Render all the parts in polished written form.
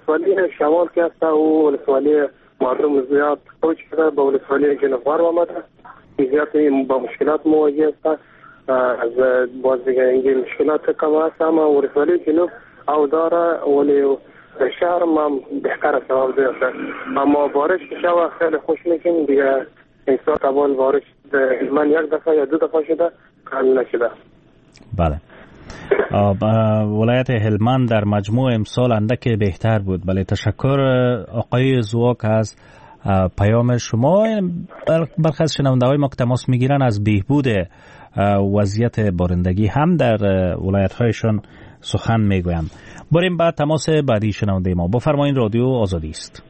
ولسوالی شمال که است و ولسوالی مردم زیاد کوچ کرده به ولسوالی جنوب‌غرب آمده، زیاد با مشکلات مواجه است. از باز دیگه این مشکلات کم است، اما ولسوالی جنوب او داره ولی شهر ما بهتر است و زیاد، اما بارش که شود خیلی خوش میکنیم دیگه. این سال اول بارش من یک دفعه یا 2 دفعه شده حل نشده. بله. ولایت هلمند در مجموع امسال اندک بهتر بود. بله، تشکر آقای زواک از پیام شما. برخی از شنونده‌های ما که تماس میگیرن از بهبود وضعیت بارندگی هم در ولایت‌هایشان سخن میگویند. بریم بعد تماس بعدی شنونده ما. بفرمایید، رادیو آزادی است.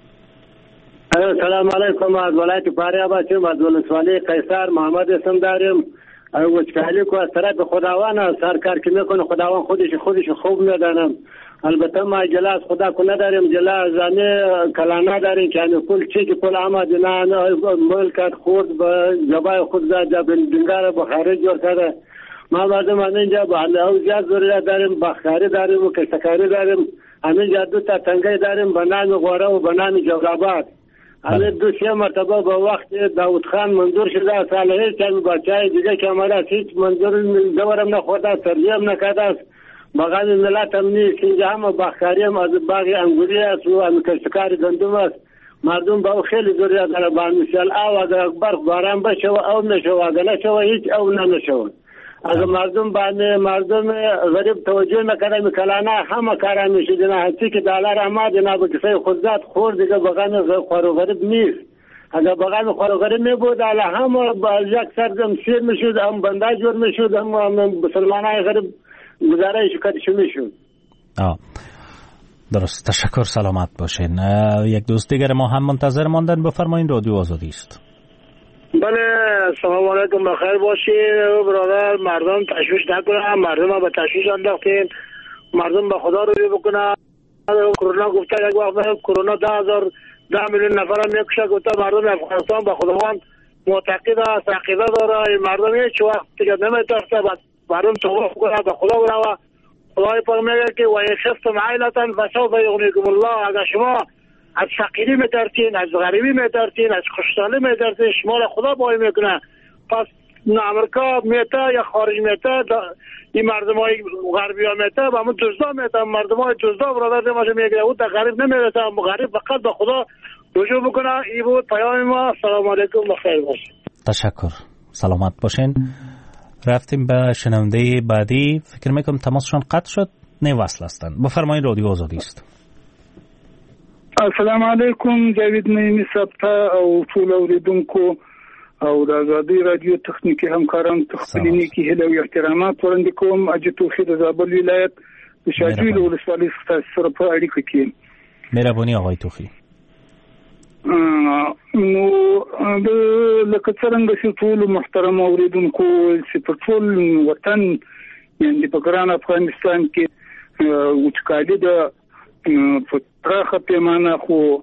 سلام علیکم. از ولایت فاریاب هستم، از ولسوالی قیصر محمد اسم دارم. وچکالی که از طرف خداوند سرکار که میکنه، خداوند خودش خوب میدانم. البته ما جلا از خدا کو نداریم، جلا از زمین کلانه داریم که همه پول چی که پول آمد نه ملکت خود به جبای خود زد دنگار بخاری جور کرده. ما مردم همینجا به الله زیاد ضرورت داریم، بخاری داریم و کشتکاری داریم. همینجا 2 تا تنگه داریم به نام غوره و به نام جوراباد. همین 2-3 مرتبه به وقت داود خان منظور شده، صالحی کمی بچه دیگه که عملات هیچ منظور دورم نخورده، تربیم نکرده است. بغل ملت هم نیست، اینجا هم بخاری هم از باغ انگوری است و هم کشتکار گندم است. مردم با خیلی ضرورت داره. با مثال او اگر برف باران بشه و او نشه و اگر نشه و هیچ او نشه. اگر مردم غریب توجه نکنه میکلانه همه کارا میشه دینا. هستی که دلار اما دینا به کسی خودزاد خورد دیگه بغن خور و غریب نیست. اگر بغن خور و غریب میبود الا همه با یک سردم سیر میشود، هم بنده جور میشود، هم مسلمانای غریب گزاره شکرشو میشود. درست. تشکر، سلامت باشین. یک دوست دیگر ما هم منتظر ماندن. بفرمایید، رادیو آزادی است. بله، سلام علیکم، بخیر باشین برادر. مردم تشویش نکنن، مردم ها به تشویش انداختین، مردم به خدا رو بکنن. کرونا گفته یک وقت کرونا 10 میلیون نفر هم میکشه، گفته مردم افغانستان به خداوند معتقد است، عقیده داره. مردم هیچ وقت دیگه نمیترسه، مردم توبه کنه به خدا بروه. خدای پاک میگه که و خفتم عیلتا فسوف یغنیکم الله. اگر شما از فقیری میترسین، از غریبی میترسین، از خوشحالی میترسین، شما را خدا بای میکنه. پس امریکا میته یا خارج میته، این مردم های غربی ها میته و همون دزدا میته، مردم های دزدا برادر نماشه میگه او تا غریب نمیرسه، غریب فقط به خدا رجوع بکنه. این بود پیام ما. سلام علیکم، بخیر باشین. تشکر، سلامت باشین. رفتیم به شنونده بعدی. فکر میکنم تماسشون قطع شد، نه وصل هستن. بفرمایید، رادیو آزادی است. السلام علیکم. جاوید نعیمی ثبته او ټول اوریدونکو او د آزادی رادیو تخنیکی همکاران تخپلینی کې هله او احترامات وړاندې کوم. اجي توخي د زابل ولایت د شاجویل ولسوالۍ سره په اړیکه کې. مهرباني آقای توخي. نو د لکه څنګه چې ټول محترم اوریدونکو چې په ټول وطن یعنی په ګران افغانستان کې وچکالي د په پراخه پیمانه خو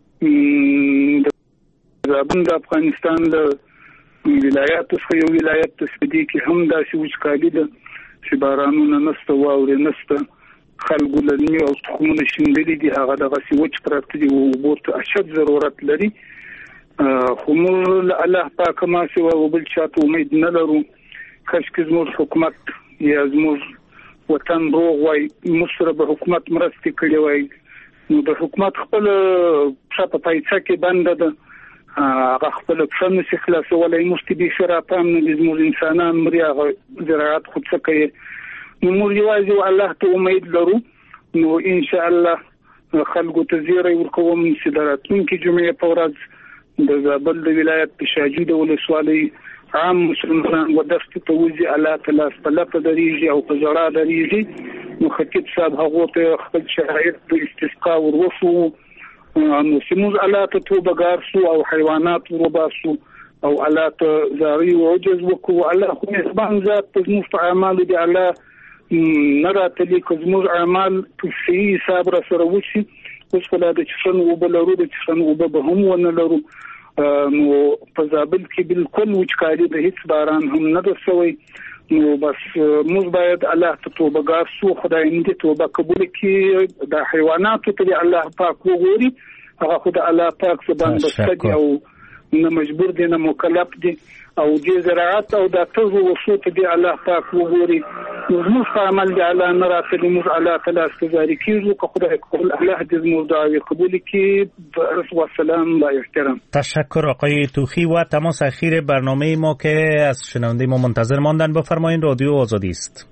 د افغانستان د ولایاتو څخه یو ولایت تسبیدي کې هم داسې وچکالي ده چې بارانونه نشته، واورې نشته، خلکو لنی او تخمونه شیندلي دي، هغه دغه وچ پراته دي او اوبو ته اشد ضرورت لري. خو موږ الله پاک ما سوا او بل چاته امید نه لرو. کاشکې زموږ حکومت یا زموږ وطن روغ وای، مصر به حکومت مرستې کړې وای. نو د حکومت خپل په پایڅه کې بنده ده، هغه خپل فن څخه خلاصولای مستبي شرافان نه زموږ انسانان مري هغه زراعت خود څه کوي. نو موږ یوازې الله ته امید لرو. نو ان شاء الله خلکو ته زیری ورکوم چې د راتلونکي جمعې په ورځ د زابل د ولایت په شاجوی د ولسوالۍ عام مسلمانان و دفتر ته وځي، الله تعالی په لپه دریږي او په زړه دریږي. نو خطیب صاحب هغه ته خپل شرایط د استسقا وروفو، نو سموز الله ته توبه ګار سو او حیوانات ورباسو او الله ته زاری او عجز وکړو. الله خو مهربان ذات په موږ اعمال دي، الله نراتلی کوزموز اعمال په صحیح حساب را سره وشي. اوس په لاره چې څنګه وبلرو د څنګه وب به هم ونه لرو. نو په زابل کې بالکل وچکالي د هیڅ باران هم نه رسوي. نو بس موږ باید الله ته توبهګار شو، خدای دې توبه قبول کړي. د حیواناتو ته الله پاک وګوري، هغه خدای الله پاک سبحان بسدي او نه مجبور دي نه مکلف دي، او دې زراعت او د تزو وصول ته دي الله پاک وګوري. موږ عمل دي الله نه راځي، موږ الله تعالی استزاري کیږو که خدای قبول الله دې موږ دعای قبول کړي. والسلام با احترام. تشکر آقای توخی. و تماس اخیر برنامه ما که از شنونده ما منتظر ماندن، بفرمایید. رادیو آزادی است.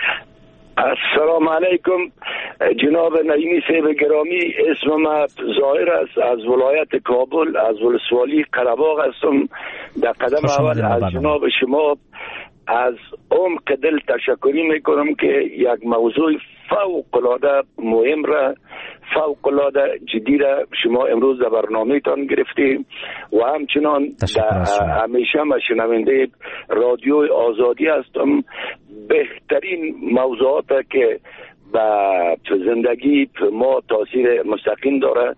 السلام علیکم جناب نعیمی صاحب گرامی، اسم من ظاهر است، از ولایت کابل از ولسوالی قره‌باغ هستم. در قدم اول از جناب شما از عمق دل تشکری میکنم که یک موضوع فوق العاده مهم را، فوق العاده جدی را شما امروز در برنامه تان گرفتیم و همچنان همیشه من شنونده رادیو آزادی هستم. بهترین موضوعات که به زندگی ما تاثیر مستقیم داره،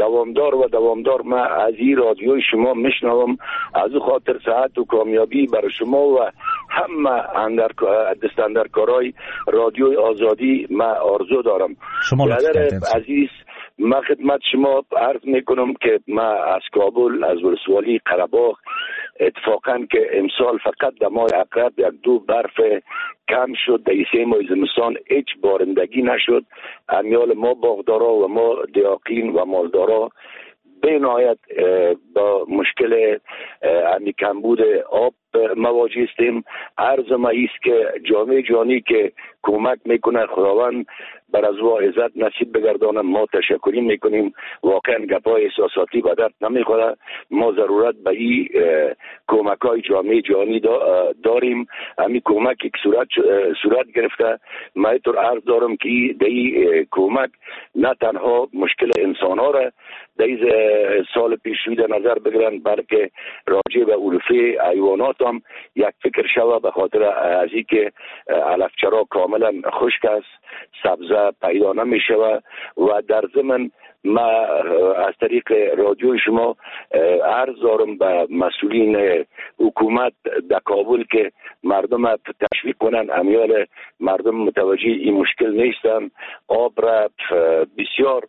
دوامدار من از این رادیوی شما میشنوم. از او خاطر صحت و کامیابی برای شما و همه دستاندرکارای رادیوی آزادی من آرزو دارم. برادر عزیز، من خدمت شما عرض میکنم که من از کابل از ولسوالی قره‌باغ، اتفاقا که امسال فقط در ماه عقرب یک دو برف کم شد، در 3 ماه زمستان هیچ بارندگی نشد. امیال ما باغدارا و ما دیاقین و مالدارا به نهایت با مشکل همی کمبود آب مواجه هستیم. عرض ما ایست که جامعه جهانی که کمک میکنه خداوند بر از وا عزت نصیب بگردانه. ما تشکری میکنیم، واقعا گپای احساساتی به درد نمیخوره. ما ضرورت به این کمک های جامعه جهانی داریم. همین کمک یک صورت گرفته. من اینطور عرض دارم که در این کمک نه تنها مشکل انسان ها را در سال پیش در نظر بگیرن، بلکه راجع به علوفه حیوانات هم یک فکر شود، به خاطر از این که علفچرا کاملا خشک است، سبزه پیدا نمی شود. و در ضمن ما از طریق رادیو شما عرض دارم به مسئولین حکومت در کابل که مردم تشویق کنن. امیال مردم متوجه این مشکل نیستن. آب را بسیار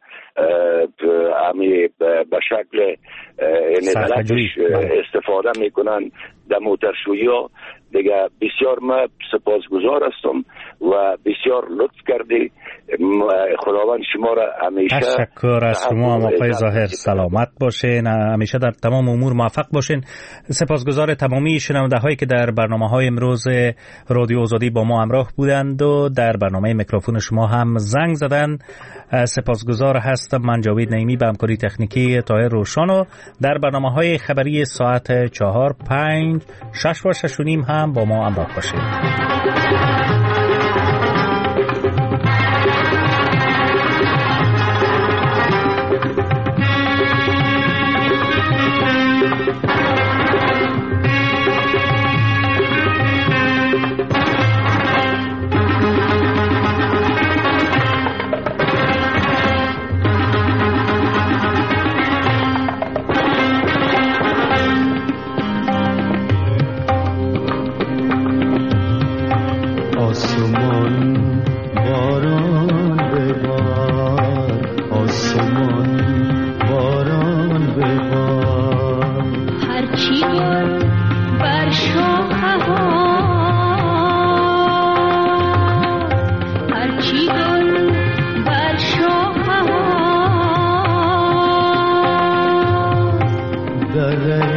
به شکل استفاده میکنن در موترشویی ها. دیگه بسیار من سپاسگزار هستم و بسیار لطف کردی. خداوند شما را همیشه تشکر از شما آقای ظاهر. سلامت باشین، همیشه در تمام امور موفق باشین. سپاسگزار تمامی شنونده هایی که در برنامه های امروز رادیو آزادی با ما همراه بودند و در برنامه میکروفون شما هم زنگ زدن. سپاسگزار هستم. من جاوید نعیمی به همکاری تکنیکی طاهر روشان و در برنامه های خبری ساعت 4، 5، 6 و 6 و نیم هم با ما همراه باشید. در